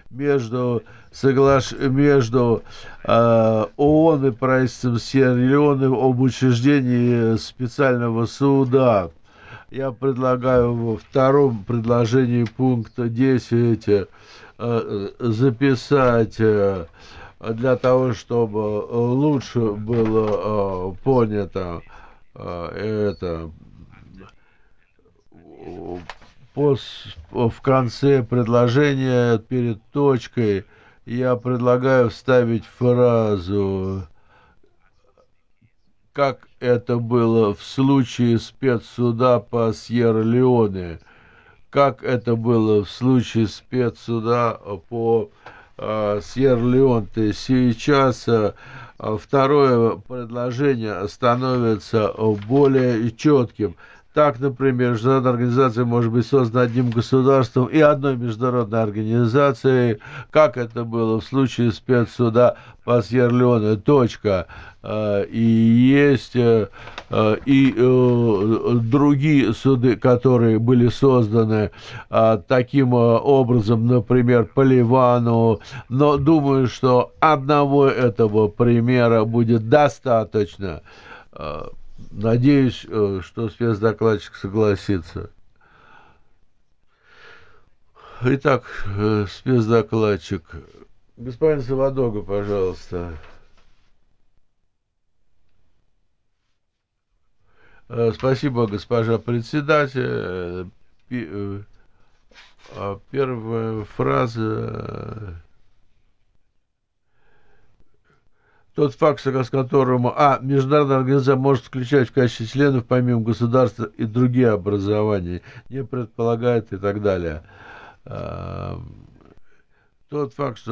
между ООН и правительством Сьерра-Леоне об учреждении специального суда. Я предлагаю во втором предложении пункта 10 записать для того, чтобы лучше было понято это в конце предложения перед точкой я предлагаю вставить фразу «как это было в случае спецсуда по Сьерра-Леоне», как это было в случае спецсуда по Сьерра-Леоне. То есть сейчас второе предложение становится более четким. Так, например, международная организация может быть создана одним государством и одной международной организацией, как это было в случае спецсуда по Сьерра-Леоне. Точка. И есть другие суды, которые были созданы таким образом, например, по Ливану, но думаю, что одного этого примера будет достаточно. Надеюсь, что спецдокладчик согласится. Итак, спецдокладчик. Господин Савадога, пожалуйста. Спасибо, госпожа председатель. Первая фраза. Тот факт, с которым международная организация может включать в качестве членов помимо государства и другие образования, не предполагает и так далее. Тот факт, что